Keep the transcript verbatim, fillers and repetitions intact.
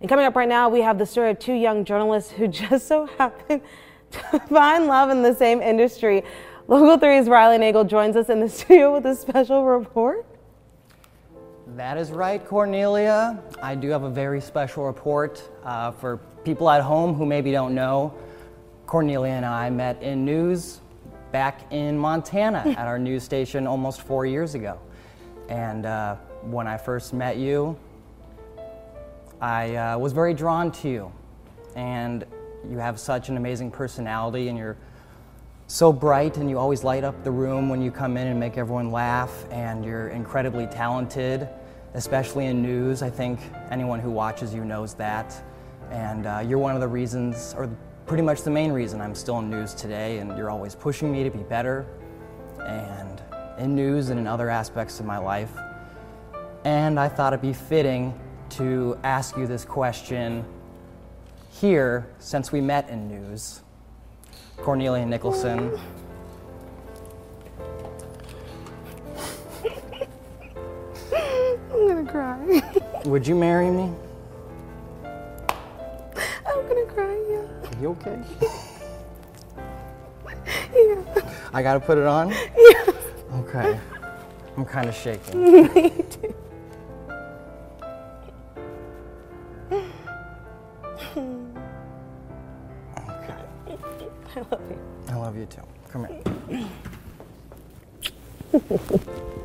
And coming up right now, we have the story of two young journalists who just so happen to find love in the same industry. Local three's Riley Nagel joins us in the studio with a special report. That is right, Cornelia. I do have a very special report uh, for people at home who maybe don't know. Cornelia and I met in news back in Montana at our news station almost four years ago. And uh, when I first met you, I uh, was very drawn to you. And you have such an amazing personality, and you're so bright, and you always light up the room when you come in and make everyone laugh, and you're incredibly talented, especially in news. I think anyone who watches you knows that. And uh, you're one of the reasons, or pretty much the main reason I'm still in news today, and you're always pushing me to be better, and in news and in other aspects of my life. And I thought it'd be fitting to ask you this question here, since we met in news. Cornelia Nicholson. I'm gonna cry. Would you marry me? I'm gonna cry, yeah. Are you okay? Yeah. I gotta put it on? Yeah. Okay. I'm kind of shaking. Me too. Okay. I love you. I love you too. Come here.